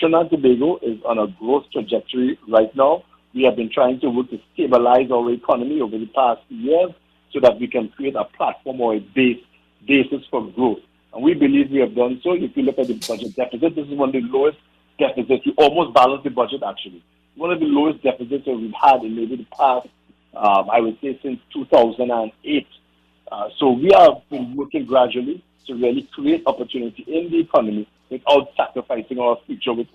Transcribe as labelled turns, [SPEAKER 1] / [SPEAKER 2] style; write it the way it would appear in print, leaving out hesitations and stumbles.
[SPEAKER 1] Trinidad and Tobago is on a growth trajectory right now. We have been trying to work to stabilize our economy over the past years so that we can create a platform or a basis for growth. And we believe we have done so. If you look at the budget deficit, this is one of the lowest deficits. We almost balanced the budget, actually. One of the lowest deficits that we've had in maybe the past, I would say, since 2008. So we have been working gradually to really create opportunity in the economy without sacrificing our future with